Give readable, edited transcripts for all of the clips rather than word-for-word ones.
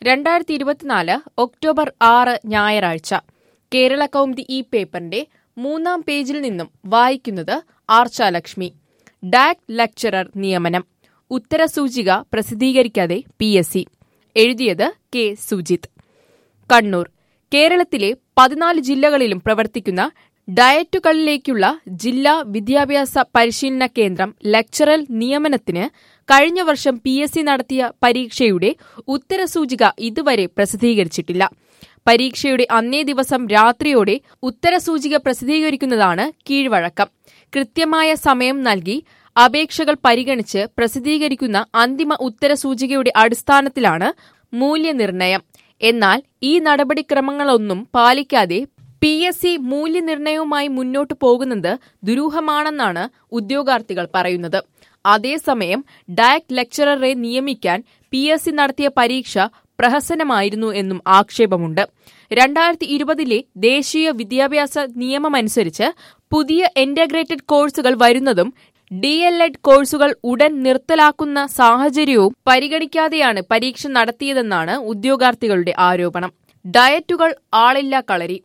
2024 October 6 ഞായറാഴ്ച കേരള കൗമുദി ഈ പേപ്പറിന്റെ 3-ാം പേജിൽ നിന്നും വായിക്കുന്നത് ആർച്ചാലക്ഷ്മി. ഡാക് ലെക്ചറർ നിയമനം ഉത്തരസൂചിക പ്രസിദ്ധീകരിക്കാതെ PSC. എഴുതിയത് കെ. സുജിത്. കണ്ണൂർ. കേരളത്തിലെ 14 ജില്ലകളിലും പ്രവർത്തിക്കുന്ന ഡയറ്റുകളിലേക്കുള്ള ജില്ലാ വിദ്യാഭ്യാസ പരിശീലന കേന്ദ്രം ലെക്ചറൽ നിയമനത്തിന് കഴിഞ്ഞ വർഷം PSC നടത്തിയ പരീക്ഷയുടെ ഉത്തരസൂചിക ഇതുവരെ പ്രസിദ്ധീകരിച്ചിട്ടില്ല. പരീക്ഷയുടെ അന്നേ ദിവസം രാത്രിയോടെ ഉത്തരസൂചിക പ്രസിദ്ധീകരിക്കുന്നതാണ് കീഴ്വഴക്കം. കൃത്യമായ സമയം നൽകി അപേക്ഷകൾ പരിഗണിച്ച് പ്രസിദ്ധീകരിക്കുന്ന അന്തിമ ഉത്തരസൂചികയുടെ അടിസ്ഥാനത്തിലാണ് മൂല്യനിർണ്ണയം. എന്നാൽ ഈ നടപടിക്രമങ്ങളൊന്നും പാലിക്കാതെ PSC മൂല്യനിർണ്ണയവുമായി മുന്നോട്ടു പോകുന്നത് ദുരൂഹമാണെന്നാണ് ഉദ്യോഗാർത്ഥികൾ പറയുന്നത്. അതേസമയം ഡയറ്റ് ലെക്ചററെ നിയമിക്കാൻ PSC നടത്തിയ പരീക്ഷ പ്രഹസനമായിരുന്നു എന്നും ആക്ഷേപമുണ്ട്. 2020 ദേശീയ വിദ്യാഭ്യാസ നിയമമനുസരിച്ച് പുതിയ ഇന്റഗ്രേറ്റഡ് കോഴ്സുകൾ വരുന്നതും DLED കോഴ്സുകൾ ഉടൻ നിർത്തലാക്കുന്ന സാഹചര്യവും പരിഗണിക്കാതെയാണ് പരീക്ഷ നടത്തിയതെന്നാണ് ഉദ്യോഗാർത്ഥികളുടെ ആരോപണം. ഡയറ്റുകൾ ആളില്ലാ കളരി.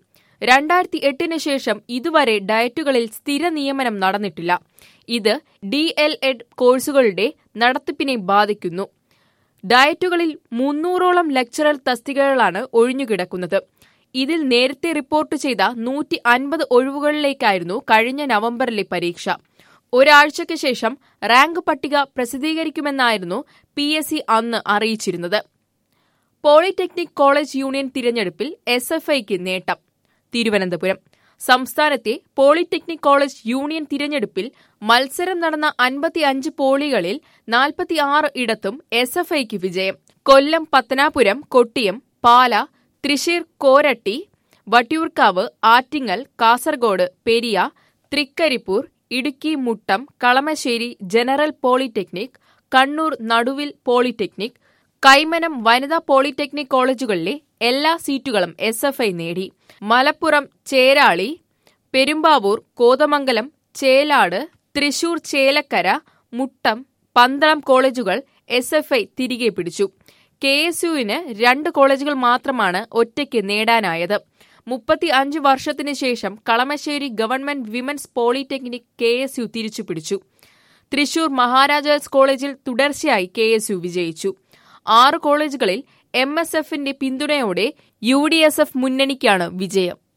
2008 ശേഷം ഇതുവരെ ഡയറ്റുകളിൽ സ്ഥിര നിയമനം നടന്നിട്ടില്ല. ഇത് DLED കോഴ്സുകളുടെ നടത്തിപ്പിനെ ബാധിക്കുന്നു. ഡയറ്റുകളിൽ 300ഓളം ലെക്ചറർ തസ്തികകളാണ് ഒഴിഞ്ഞുകിടക്കുന്നത്. ഇതിൽ നേരത്തെ റിപ്പോർട്ട് ചെയ്ത 150 ഒഴിവുകളിലേക്കായിരുന്നു കഴിഞ്ഞ നവംബറിലെ പരീക്ഷ. ഒരാഴ്ചയ്ക്ക് ശേഷം റാങ്ക് പട്ടിക പ്രസിദ്ധീകരിക്കുമെന്നായിരുന്നു PSC അന്ന് അറിയിച്ചിരുന്നത്. പോളിടെക്നിക് കോളേജ് യൂണിയൻ തിരഞ്ഞെടുപ്പിൽ SFIക്ക് നേട്ടം. തിരുവനന്തപുരം. സംസ്ഥാനത്തെ പോളിടെക്നിക് കോളേജ് യൂണിയൻ തിരഞ്ഞെടുപ്പിൽ മത്സരം നടന്ന 55 പോളികളിൽ 46 ഇടത്തും SFIക്ക് വിജയം. Kollam, Pathanapuram, Kottiyam, Pala, Thrissur, Koratty, Vattiyoorkavu, Attingal, Kasaragod, Periya, Trikaripur, Idukki, Muttom, Kalamassery general polytechnic, Kannur Naduvil polytechnic, Kaimanam വനിതാ പോളിടെക്നിക് കോളേജുകളിലെ എല്ലാ സീറ്റുകളും SFI നേടി. മലപ്പുറം, ചേരാളി, പെരുമ്പാവൂർ, കോതമംഗലം, ചേലാട്, തൃശൂർ, ചേലക്കര, മുട്ടം, പന്തളം കോളേജുകൾ SFI തിരികെ പിടിച്ചു. KSUവിന് 2 കോളേജുകൾ മാത്രമാണ് ഒറ്റയ്ക്ക് നേടാനായത്. 35 വർഷത്തിനു ശേഷം Kalamassery government women's polytechnic KSU തിരിച്ചുപിടിച്ചു. തൃശൂർ മഹാരാജാസ് കോളേജിൽ തുടർച്ചയായി KSU വിജയിച്ചു. 6 കോളേജുകളിൽ MSFന്റെ പിന്തുണയോടെ UDSF മുന്നണിക്കാണ് വിജയം.